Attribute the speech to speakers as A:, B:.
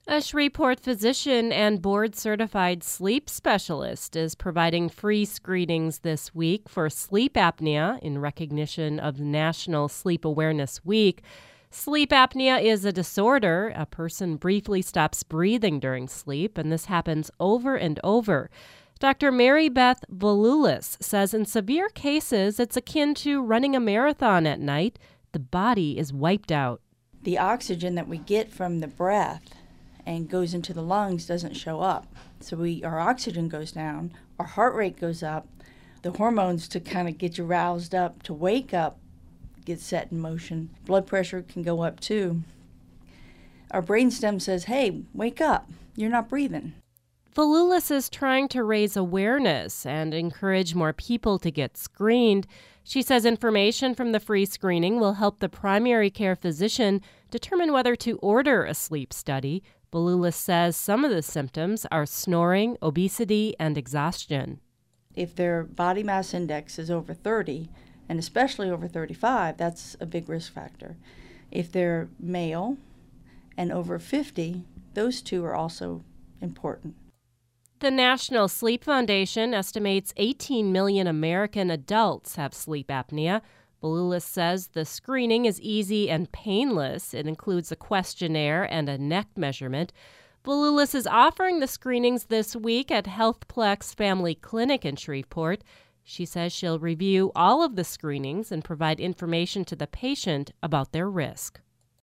A: A Shreveport physician and board-certified sleep specialist is providing free screenings this week for sleep apnea in recognition of National Sleep Awareness Week. Sleep apnea is a disorder. A person briefly stops breathing during sleep, and this happens over and over. Dr. Mary Beth Volulis says in severe cases, it's akin to running a marathon at night. The body is wiped out.
B: The oxygen that we get from the breath and goes into the lungs doesn't show up. So our oxygen goes down, our heart rate goes up, the hormones to kind of get you roused up, to wake up, get set in motion. Blood pressure can go up too. Our brainstem says, hey, wake up, you're not breathing.
A: Volulis is trying to raise awareness and encourage more people to get screened. She says information from the free screening will help the primary care physician determine whether to order a sleep study. Volulis says some of the symptoms are snoring, obesity, and exhaustion.
B: If their body mass index is over 30, and especially over 35, that's a big risk factor. If they're male and over 50, those two are also important.
A: The National Sleep Foundation estimates 18 million American adults have sleep apnea. Volulis says the screening is easy and painless. It includes a questionnaire and a neck measurement. Volulis is offering the screenings this week at HealthPlex Family Clinic in Shreveport. She says she'll review all of the screenings and provide information to the patient about their risk.